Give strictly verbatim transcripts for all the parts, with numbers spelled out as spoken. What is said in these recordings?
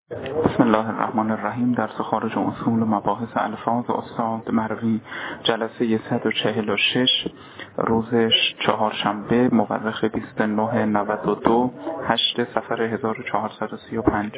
بسم الله الرحمن الرحیم. درس خارج اصول و مباحث الفاظ استاد مروی، جلسه صد و چهل و شش، روز چهارشنبه، مورخ بیست و نه نود و دو، هشت صفر هزار و چهارصد و سی و پنج.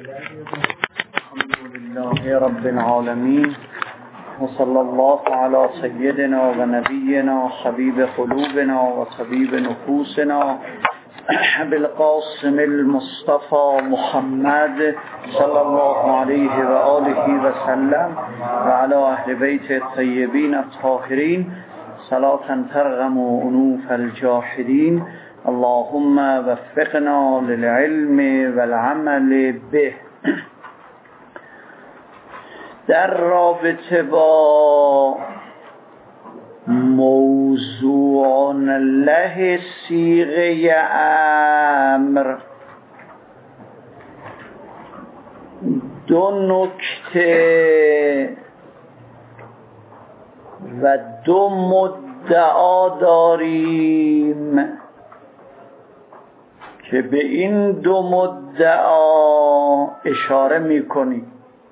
الحمدلله رب العالمین و صلی الله علی سیدنا و نبینا حبیب قلوبنا و طبیب نفوسنا بالقاسم المصطفى محمد صلی الله علیه و آله و سلم و علی اهل بیت الطیبین الطاهرین صلاة ترغم انوف الجاحدین. اللهم وفقنا للعلم والعمل به. در رابطه با موضوع له صیغه امر دو نکته و دو مدعا داریم که به این دو مدعا اشاره می‌کنیم.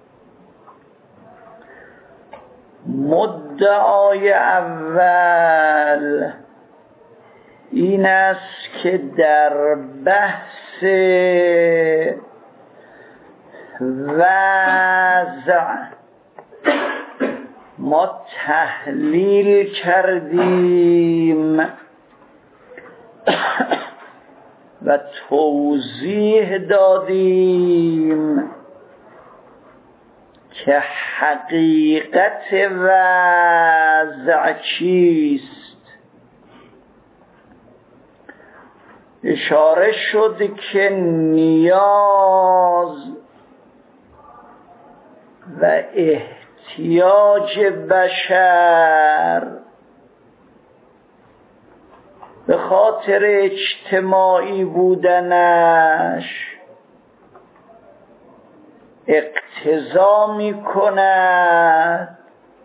مدعای اول این است که در بحث وضع ما تحلیل کردیم و توضیح دادیم که حقیقت وضع چیست. اشاره شد که نیاز و احتیاج بشر به خاطر اجتماعی بودنش اقتضا می کند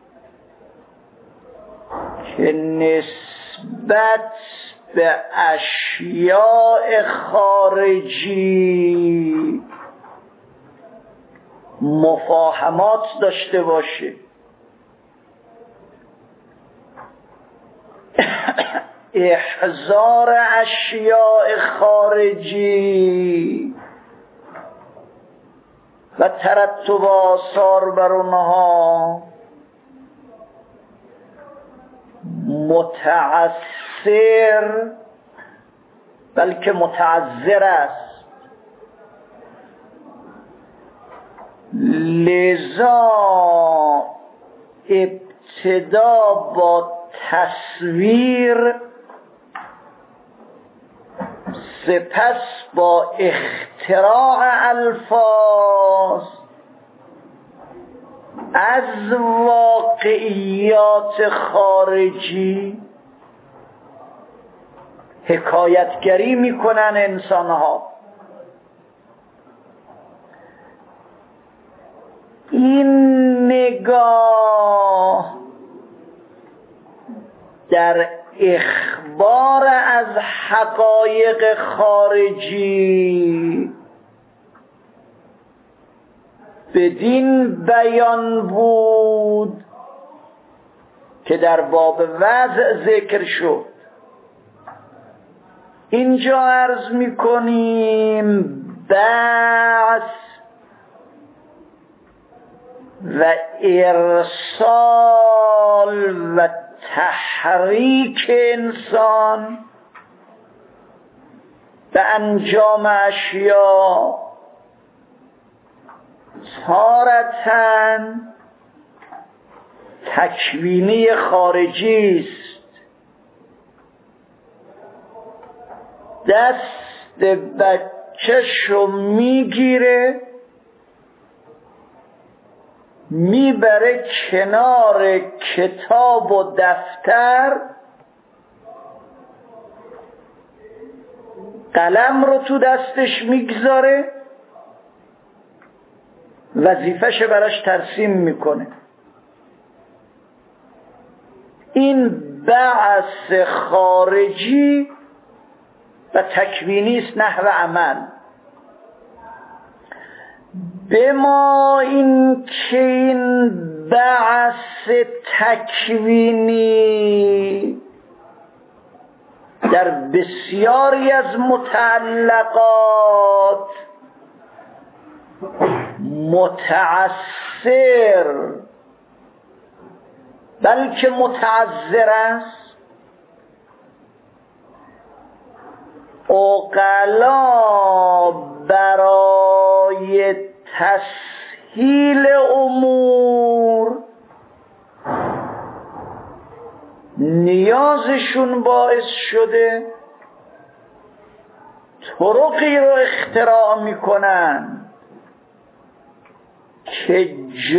که نسبت به اشیاء خارجی مفاهمات داشته باشه. احضار اشیاء خارجی و ترتب آثار بر اونها متعثر بلکه متعذر است. لذا ابتدا با تصویر، سپس با اختراع الفاظ از واقعیات خارجی حکایتگری میکنن انسانها. این نگاه در اخبار از حقایق خارجی بدین بیان بود که در باب وضع ذکر شد. اینجا عرض می‌کنیم بعث و ارسال و تحریک انسان به انجام اشیاء تارةً تکوینی خارجی است. دست بچه‌شو میگیره، میبره کنار کتاب و دفتر، قلم رو تو دستش میگذاره، وظیفه‌ش براش ترسیم میکنه. این بعث خارجی و تکوینی است نحو عمل. به ما این که این بعث تکوینی در بسیاری از متعلقات متعثر بلکه متعذر است، عقلا برای تسهیل امور نیازشون باعث شده طرقی رو اختراع میکنن که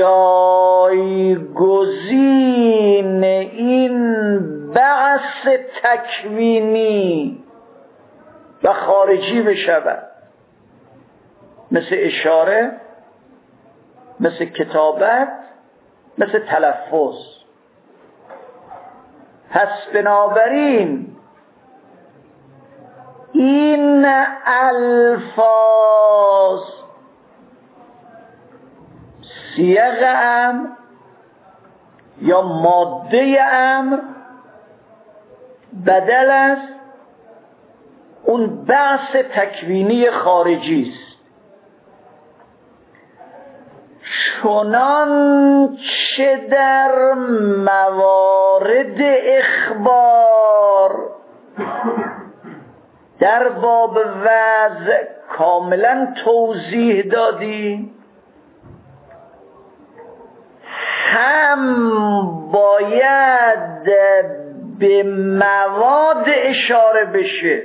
جایگزین این بعث تکوینی و خارجی بشود، مثل اشاره، مثل کتابت، مثل تلفظ. پس بنابراین این الفاظ سیاق امر یا ماده امر بدل است اون بحث تکوینی خارجی است، چنان چه در موارد اخبار در باب وضع کاملا توضیح دادی، هم باید به مواد اشاره بشه،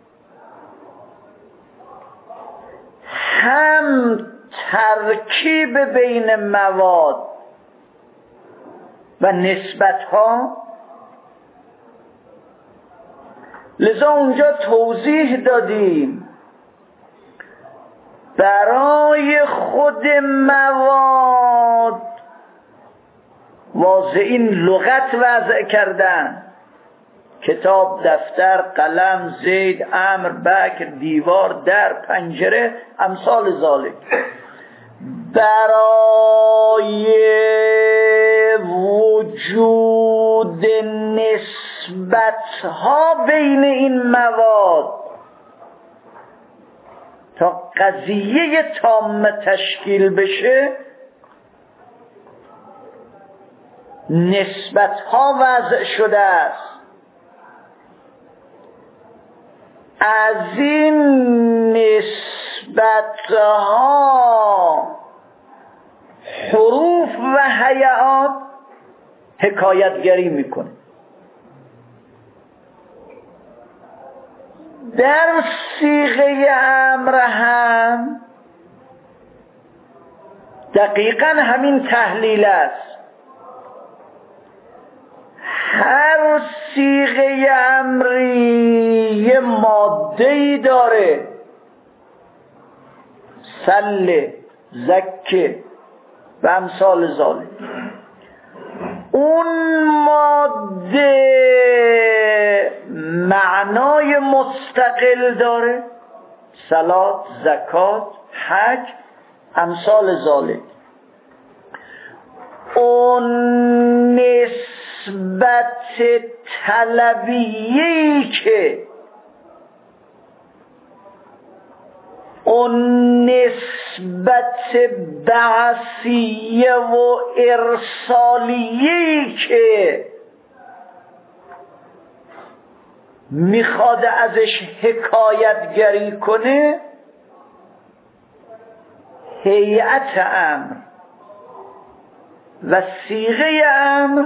هم ترکیب بین مواد و نسبت‌ها. لذا اونجا توضیح دادیم برای خود مواد واضح این لغت وضع کردن: کتاب، دفتر، قلم، زید، امر، بکر، دیوار، در، پنجره، امثال ذالک. برای وجود نسبت‌ها بین این مواد تا قضیه تام تشکیل بشه، نسبت‌ها وضع شده است. از این نسبت‌ها حروف و هیئات حکایتگری میکنه. در صیغه امر هم دقیقاً همین تحلیل است. هر صیغه امری یه ماده‌ای داره، سل، زکه و امثال ذالک. اون ماده معنای مستقل داره، صلات، زکات، حج، امثال ذالک. اون نسبت طلبیه‌ای که اون نسبت بعثیه و ارسالیه‌ای که میخواد ازش حکایتگری کنه، هیئت امر و صیغه امر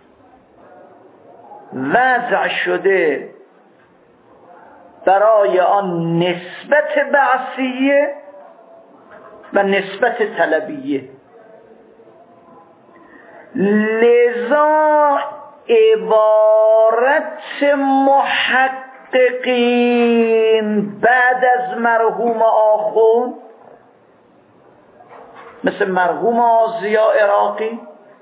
وضع شده برای آن نسبت بعثیه و نسبت طلبیه. لذا عبارت محققین بعد از مرحوم آخوند مثل مرحوم آزیا عراقی،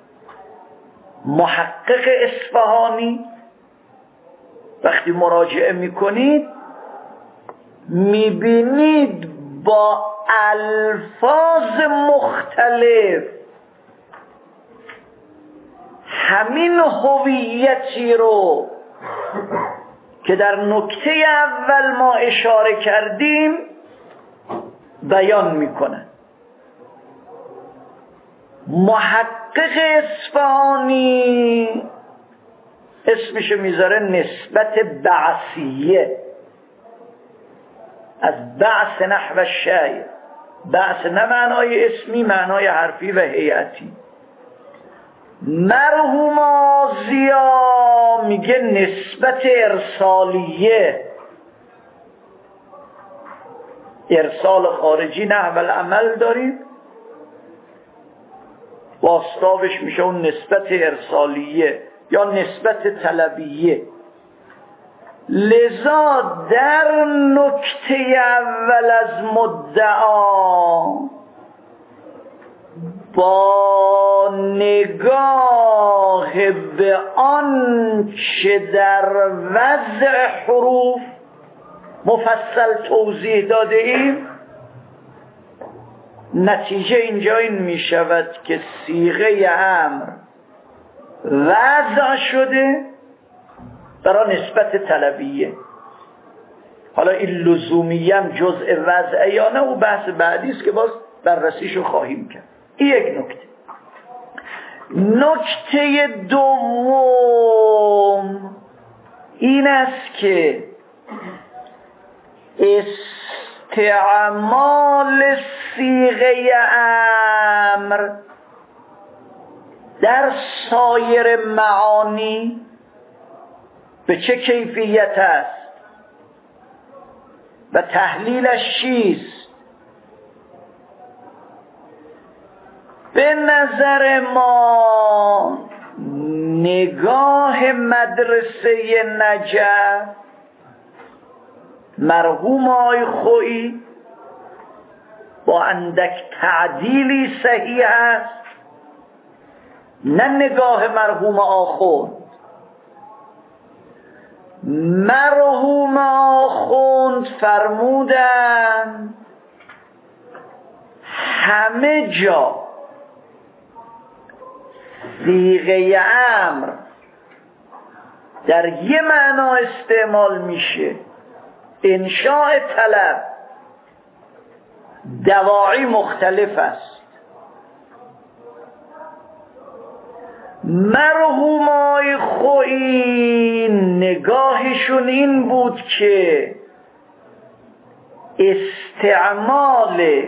محقق اصفهانی، وقتی مراجعه میکنید میبینید با الفاظ مختلف همین هویتی رو که در نکته اول ما اشاره کردیم بیان میکنن. محقق اصفهانی اسمشو میذاره نسبت بعثیه، از بعث نحو شیء. بعث نه معنای اسمی، معنای حرفی و هیئتی. مرحوم آزیا میگه نسبت ارسالیه، ارسال خارجی نحو العمل داریم، واستابش میشه اون نسبت ارسالیه یا نسبت طلبیه. لذا در نکته اول از مدعا با نگاه به آن چه در وضع حروف مفصل توضیح داده ایم، نتیجه اینجا این می شود که صیغه امر وضع شده برای نسبت طلبیه. حالا این لزومی هم جزء وضعه یا نه، او بحث بعدی است که باز بررسیشو خواهیم کرد. این یک نکته. نکته دوم این است که استعمال صیغه امر در سایر معانی به چه کیفیت است و تحلیلش چیست؟ به نظر ما نگاه مدرسه نجف مرحوم آقای خویی با اندک تعدیلی صحیح است، نه نگاه مرحوم آخوند. مرحوم آخوند فرمودند همه جا صیغه امر در یه معنا استعمال میشه، انشاء طلب، دواعی مختلف است. مرحوم آقای خویی نگاهشون این بود که استعمال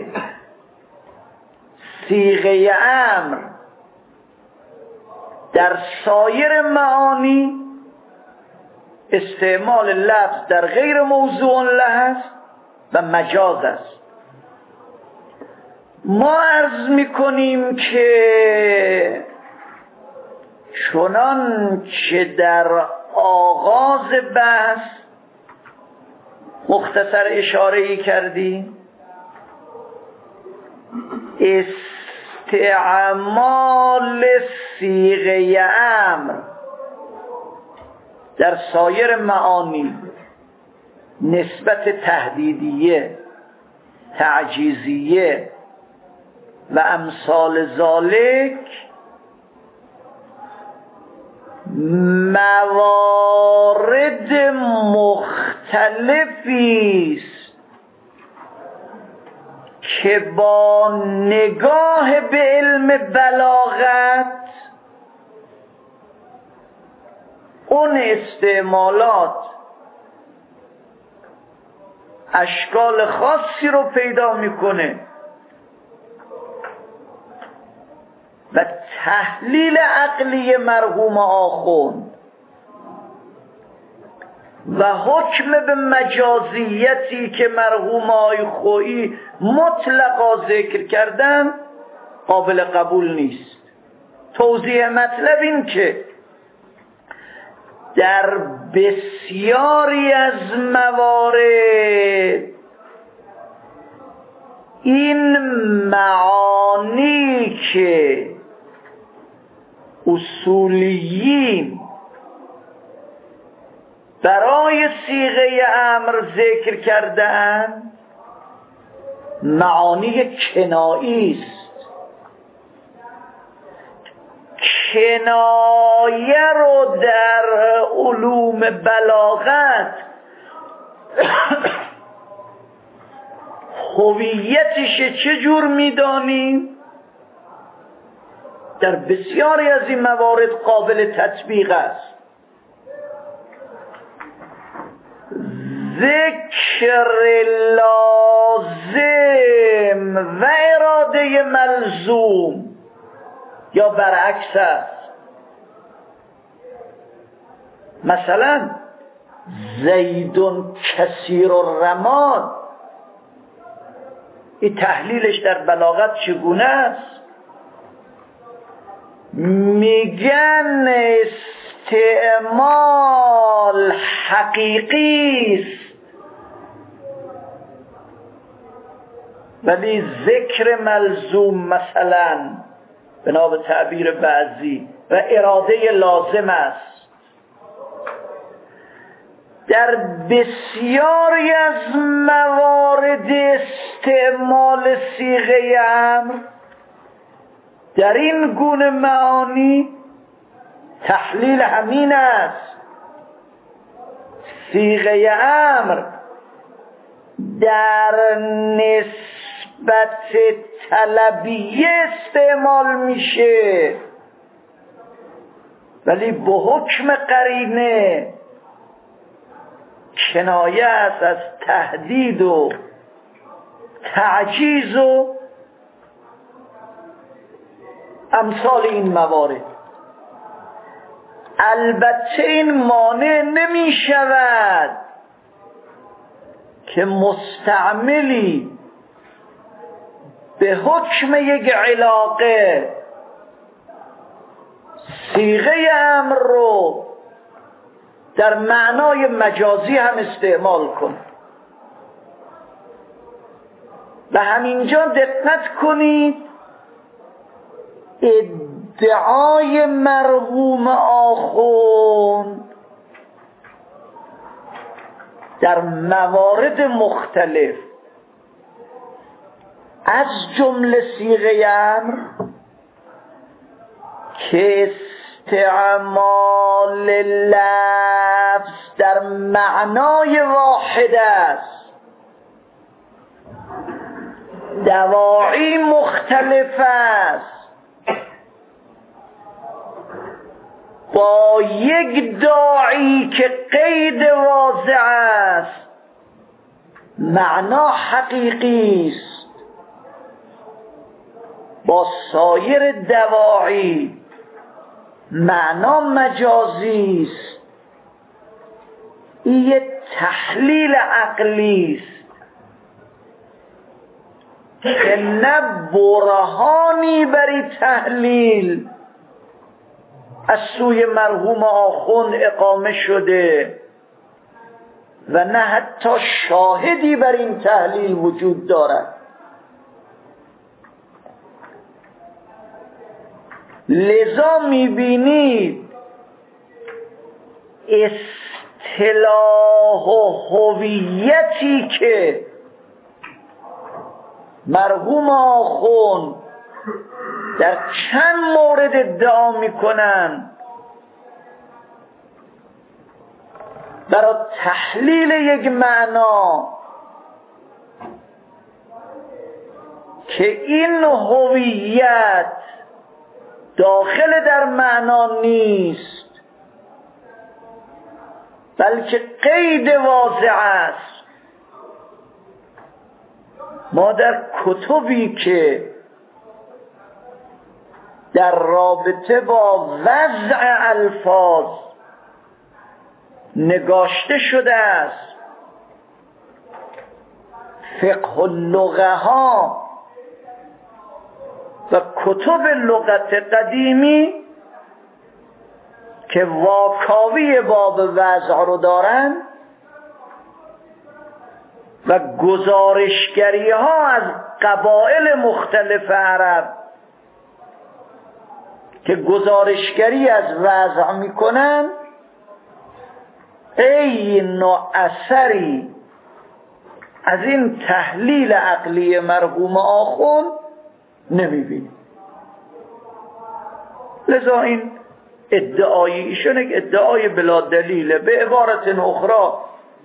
صیغه امر در سایر معانی استعمال لفظ در غیر موضوع له است و مجاز است. ما عرض میکنیم که چنان که در آغاز بحث مختصر اشاره‌ای کردیم، استعمال صیغه امر در سایر معانی نسبت تهدیدیه، تعجیزیه و امثال ذالک موارد مختلفی است که با نگاه به علم بلاغت اون استعمالات اشکال خاصی رو پیدا میکنه و تحلیل عقلی مرحوم آخوند و حکم به مجازیتی که مرحوم آقای خویی مطلقا ذکر کردن قابل قبول نیست. توضیح مطلب این که در بسیاری از موارد این معانی که اصولیین برای صیغه امر ذکر کردن معانی کنایی است. کنایه رو در علوم بلاغت هویتش چجور میدانیم؟ در بسیاری از این موارد قابل تطبیق است. ذکر لازم و اراده ملزوم یا برعکس است. مثلا زیدون کثیر الرماد، این تحلیلش در بلاغت چگونه است؟ میگن استعمال حقیقی است ولی ذکر ملزوم مثلا بنا به تعبیر بعضی و اراده لازم است. در بسیاری از موارد استعمال صیغه امر در این گونه معانی تحلیل همین است. صیغه امر در نسبت طلبیه استعمال میشه ولی به حکم قرینه کنایه است از تهدید و تعجیز و امثال این موارد. البته این مانع نمی شود که مستعملی به حکم یک علاقه صیغه امر رو در معنای مجازی هم استعمال کن. و همینجا دقت کنید ادعای مرحوم آخوند در موارد مختلف از جمله صیغه امر که استعمال لفظ در معنای واحد است، دواعی مختلف است، با یک داعی که قید واضح است معنا حقیقی است، با سایر دواعی معنا مجازی است. این یک تحلیل عقلی است که نه برهانی بر تحلیل از سوی مرحوم آخوند اقامه شده و نه حتی شاهدی بر این تحلیل وجود دارد. لذا میبینید اصطلاح و هویتی که مرحوم آخوند در چند مورد ادعا میکنن برای تحلیل یک معنا که این هویت داخل در معنا نیست بلکه قید واضح است. ما در کتبی که در رابطه با وضع الفاظ نگاشته شده است، فقه اللغه ها و کتب لغت قدیمی که واکاوی باب وضع رو دارن و گزارشگری ها از قبایل مختلف عرب که گزارشگری از وضع میکنن، ای نوع اثری از این تحلیل عقلی مرحوم آخوند نمیبینیم. لذا این ادعای ایشون یک ادعای بلا دلیله. به عبارت اخرى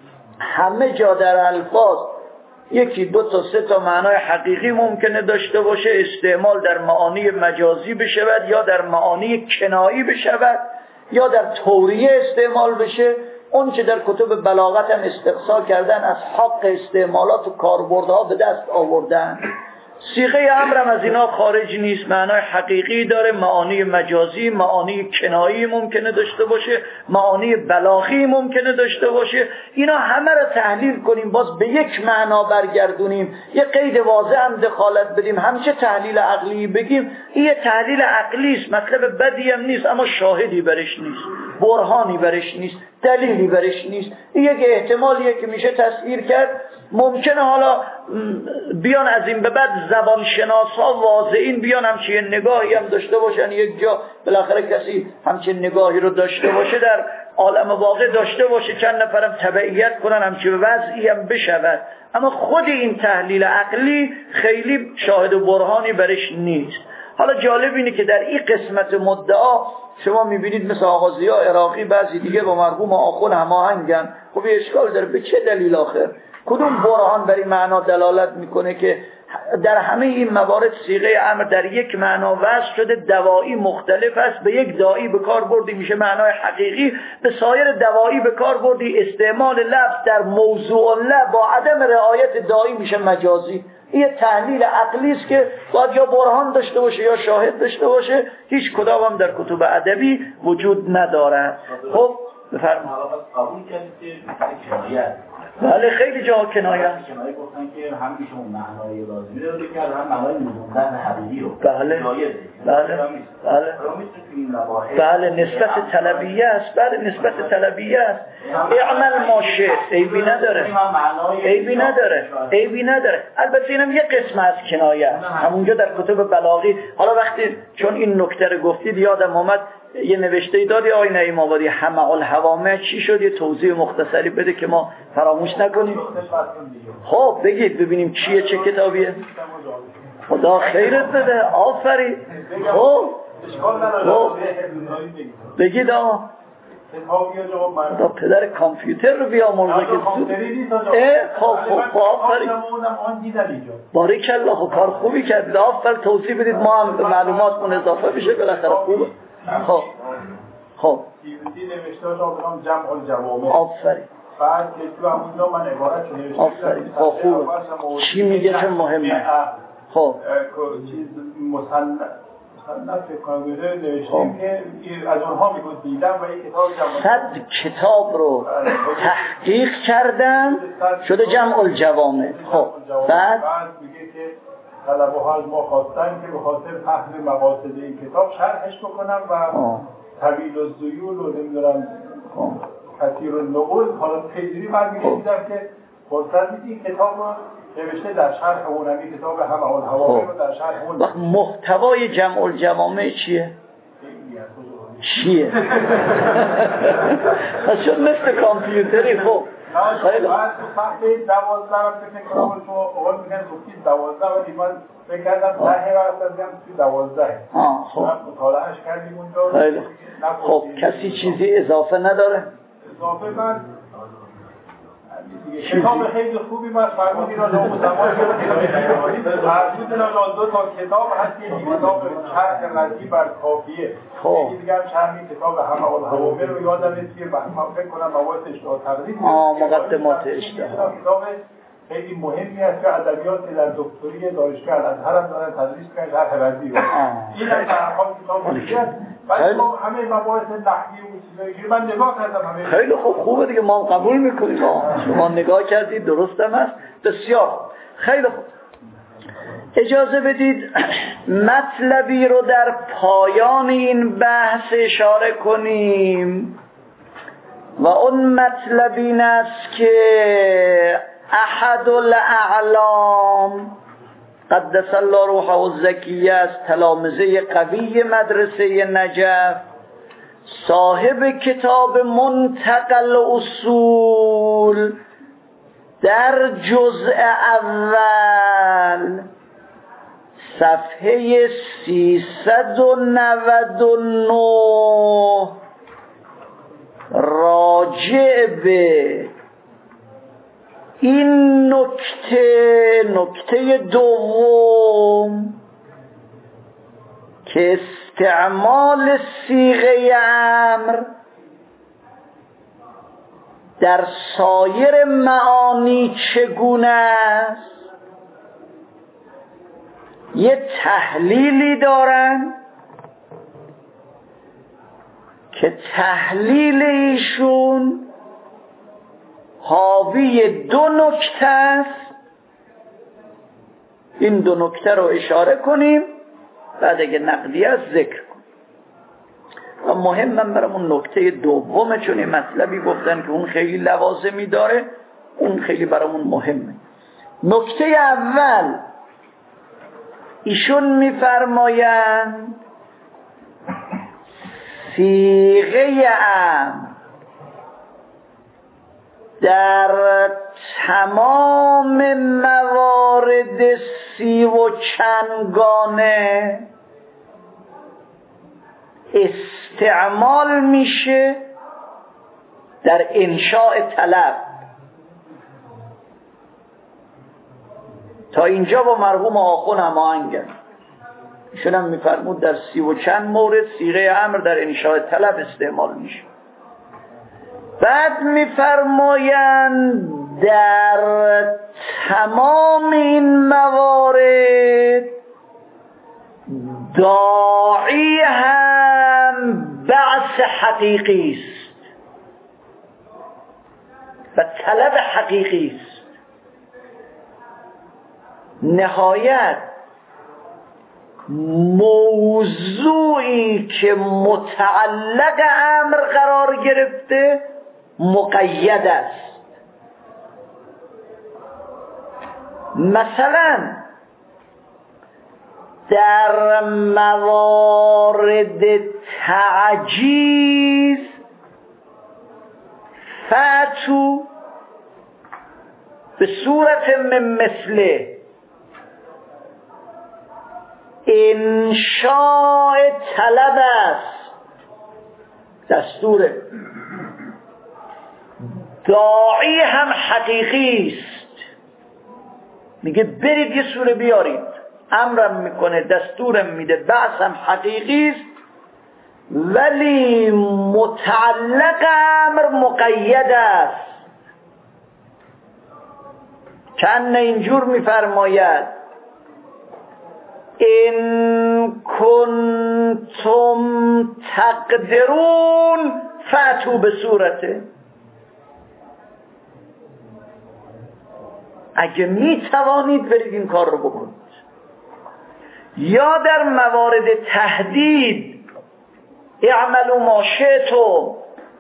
همه جا در الفاظ یکی دو تا سه تا معنای حقیقی ممکنه داشته باشه، استعمال در معانی مجازی بشود یا در معانی کنایی بشود یا در توریه استعمال بشه. اون چه در کتب بلاغت هم استقصا کردن از حق استعمالات و کاربردها به دست آوردن. صیغه امرم از اینا خارج نیست، معنای حقیقی داره، معانی مجازی، معانی کنایی ممکنه داشته باشه، معانی بلاغی ممکنه داشته باشه. اینا همه رو تحلیل کنیم، باز به یک معنا برگردونیم، یه قید واضح هم دخالت بدیم، همچه تحلیل عقلی بگیم، این یه تحلیل عقلی است، مطلب بدی هم نیست، اما شاهدی برش نیست، برهانی برش نیست، دلیلی برش نیست. این یک احتمالیه که میشه تصویر کرد. ممکنه حالا بیان از این به بعد زبانشناسا واضعین بیان همچین نگاهی هم داشته باشن، یک جا بالاخره کسی همچین نگاهی رو داشته باشه، در عالم واقع داشته باشه، چند نفرم تبعیت کنن همچین وضعی هم بشود. اما خود این تحلیل عقلی خیلی شاهد و برهانی برش نیست. حالا جالب اینه که در این قسمت مدعا شما میبینید مثل آقا ضیا عراقی بعضی دیگه با مرحوم آخوند هماهنگن. خب یه اشکال داره، به چه دلیل آخر؟ کدوم برهان بر این معنا دلالت میکنه که در همه این موارد صیغه امر در یک معنا وضع شده، دوایی مختلف است، به یک دایی به کار بردی میشه معنای حقیقی، به سایر دوایی به کار بردی استعمال لفظ در موضوع لفظ با عدم رعایت دایی میشه مجازی. این تحلیل عقلی است که باید یا برهان داشته باشه یا شاهد داشته باشه، هیچ کدام هم در کتب ادبی وجود ندارد. خب بفرمایید. قبول کردید که کنایه بله خیلی جا کنایه است. کنایه گفتن که هم ایشون معنای لازمی رو کرد، هم معنای لزوما حقیقی رو. بله. بله. بله. بله نسبت طلبیه است. بله نسبت طلبیه است. اعمل ما شئت، عیبی نداره. عیبی نداره. عیبی نداره. البته اینم یه قسم از کنایه است. همونجا در کتب بلاغی، حالا وقتی چون این نکته رو گفتید یادم اومد یه نوشته ای دادی آقای نعیم آبادی، همه الحوامع چی شد؟ یه توضیح مختصری بده که ما فراموش نکنیم. خب بگید ببینیم چیه، چه کتابیه؟ خدا خیرت بده، آفرین. خب خب بگید آقا. خدا پدر کامپیوتر رو بیامرزه که سود. خب خب آفرین. باریکالله، خب کار خوبی کردید، آفرین. توضیح بدید ما هم معلوماتمون اضافه بشه، بالاخره خوبه. خب خب جمع الجوامع آفرین. بعد که تو همونجا من عبارت نوشتم آفرین. خب خوبه. چی میگه چون مهمه؟ خب چیز مصنف مصنف کانگره نوشتیم که از اونها میگوید دیدم و یک کتاب جمع صد کتاب رو تحقیق کردم شده جمع الجوامع. خب بعد بعد میگه که طلبه ها از ما خواستن که به خاطر فهم مقاصد این کتاب شرحش بکنم و طویل الذیول و نمیدونم کثیر النقول. حالا پیجوری من میگیدم که فرصت این کتاب رو نوشته در شرح اونمی کتاب همه الحوامع رو در شرح اون. محتوای جمع الجوامع چیه؟ چیه؟ چون مثل کامپیوتری. خب خیلی بعد تو صفحه دوازده رو فکر کنم شما اول میگن گفتید دوازده ولی من فکر کردم ده رو اصلا توی دوازده. آه خب مطالعهش کردیم اونجا. خیلی خب کسی چیزی اضافه نداره؟ اضافه من کتاب خیلی خوبی من فرمودی را نام زمان فرمودی را دو تا کتاب هست، یه کتاب شرح رضی بر کافیه، یکی دیگه هم شرح کتاب همه الحوامع رو یادم نیست که من فکر کنم مواد اشتها تقریب مقدمات اشتها کتاب خیلی مهمی است که ادبیات در دکتری دانشگاه الازهر هم دارن تدریس می‌کنن شرح رضی رو. این هم در حال کتاب است. ولی ما همه مباحث نحوی و چیزایی که من نگاه کردم همه خیلی خوب خوبه دیگه، ما قبول میکنیم. شما نگاه کردید درست هم است. بسیار خیلی خوب. اجازه بدید مطلبی رو در پایان این بحث اشاره کنیم و اون مطلب این است که احد الاعلام قدس الله روحه الزکیه از تلامذه قوی مدرسه نجف، صاحب کتاب منتقل اصول در جزء اول صفحه سیصد و نود و نه راجع به این نکته نکته دوم که استعمال صیغه امر در سایر معانی چگونه است یه تحلیلی دارن که تحلیل ایشون حاوی دو نکته است. این دو نکته رو اشاره کنیم، بعد اگه نقدی است ذکر کنیم. و مهمم برامون نکته دومه، چون این مطلبی گفتن که اون خیلی لوازمی داره، اون خیلی برامون مهمه. نکته اول ایشون میفرمایند صیغه امر در تمام موارد سی و چندگانه استعمال میشه در انشاء طلب. تا اینجا با مرحوم آخون هماهنگن. ایشون هم میفرمود در سی و چند مورد صیغه امر در انشاء طلب استعمال میشه. بعد میفرمایند در تمام این موارد داعی هم بعث حقیقی است و طلب حقیقی است. نهایت موضوعی که متعلق امر قرار گرفته مقید است. مثلا در موارد تعجیز فاتو به صورت من مثله انشاء طلب است، دستوره. داعی هم حقیقی است، میگه برید یه سوره بیارید، امرم میکنه، دستورم میده، بعث هم حقیقی است، ولی متعلق امر مقید است. چند اینجور میفرماید ان کنتم تقدرون فاتو به صورته، اگه می توانید برید این کار رو بکنید. یا در موارد تهدید اعملوا ما شئتم،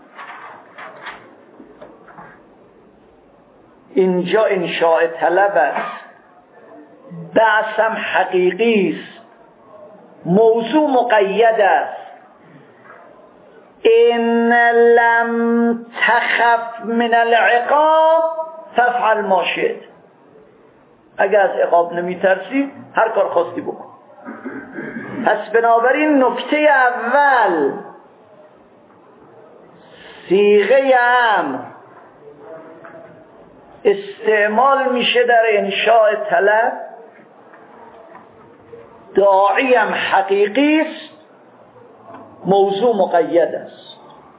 اینجا انشاء طلب است، بعثم حقیقی است، موضوع مقید است. ان لم تخف من العقاب فافعل ما شئت، اگر از عقاب نمی ترسی هر کار خواستی بکن. پس بنابراین نکته اول صیغه امر استعمال میشه در انشاء طلب، داعی هم حقیقی است، موضوع مقید است.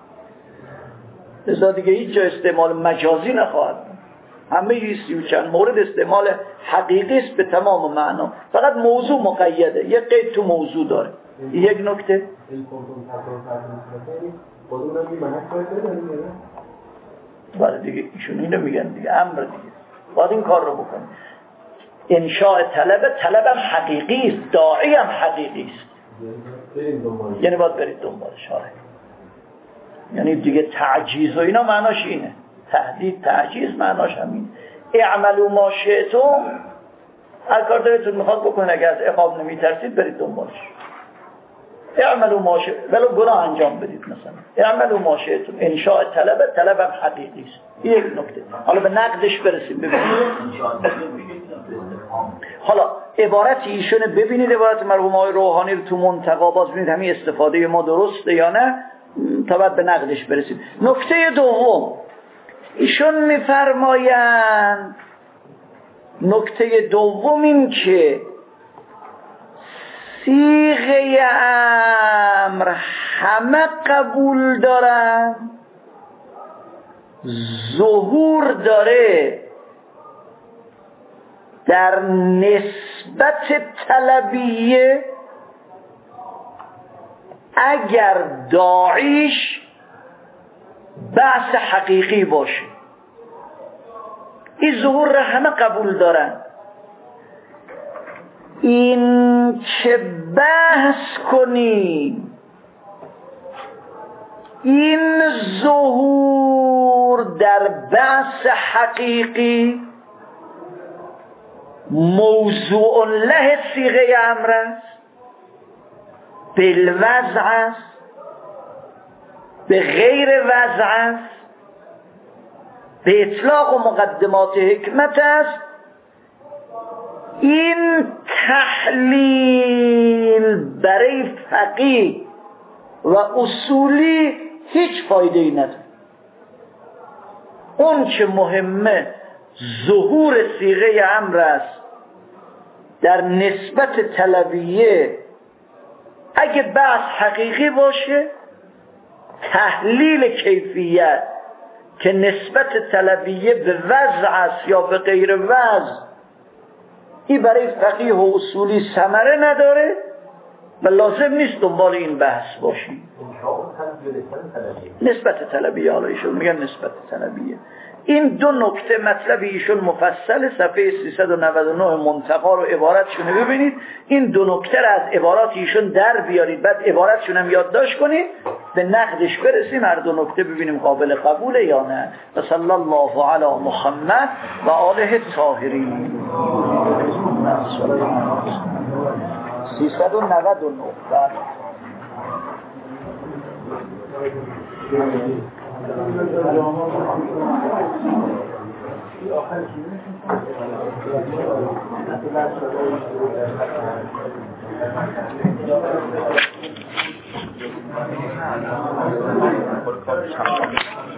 لذا دیگه هیچ جا استعمال مجازی نخواهد. همه یه سی و چند مورد استعمال حقیقی است به تمام معنا، فقط موضوع مقیده، یک قید تو موضوع داره. یک نکته بعد دیگه ایشون اینو میگن دیگه، امر دیگه باید این کار رو بکنه. انشاء طلب، طلبم حقیقی است، داعی هم حقیقی است، یعنی باید برید دنبالش. آره یعنی دیگه تعجیز و اینا معناش اینه، تهدید تعجیز معناش همین. اعملوا ما شئتم، هر کار دلتون میخواد بکنید، اگه از عقاب نمیترسید برید دنبالش. اعملوا ما شئتم، ولو گناه انجام بدید مثلا اعملوا ما شئتم، انشاء طلب طلبم حقیقی است. یک نکته. حالا به نقدش برسیم ببینید. حالا عبارت ایشون ببینید، عبارت مرحوم آقای روحانی رو تو منتقا باز ببینید همین استفاده ما درسته یا نه تا بعد به نقدش برسیم. نکته دوم ایشون میفرمایند، نکته دوم این که صیغه امر همه قبول دارن، ظهور داره در نسبت طلبیه اگر داعیش بحث حقیقی باشه. این ظهور را همه قبول دارن. این چه بحث کنیم این ظهور در بحث حقیقی موضوع له صیغه امر است، بالوضع است، به غیر وضع است، به اطلاق و مقدمات حکمت است. این تحلیل برای فقیه و اصولی هیچ فایده ای نداره. اون چه مهمه ظهور صیغه امر است در نسبت طلبیه اگه بحث حقیقی باشه، تحلیل کیفیت که نسبت طلبیه به وضع است یا به غیر وضع، این برای فقیه و اصولی ثمره نداره و لازم نیست دنبال این بحث باشی. نسبت طلبیه، حالا ایشون میگن نسبت طلبیه. این دو نکته مطلب ایشون مفصل صفحه سیصد و نود و نه منتقا رو عبارتشون ببینید. این دو نکته را از عبارات ایشون در بیارید، بعد عبارتشون هم یادداشت کنید، به نقدش برسیم، هر دو نکته ببینیم قابل قبوله یا نه. و صلی الله علی محمد و آله الطاهرین. سیصد و نود و نه. آخر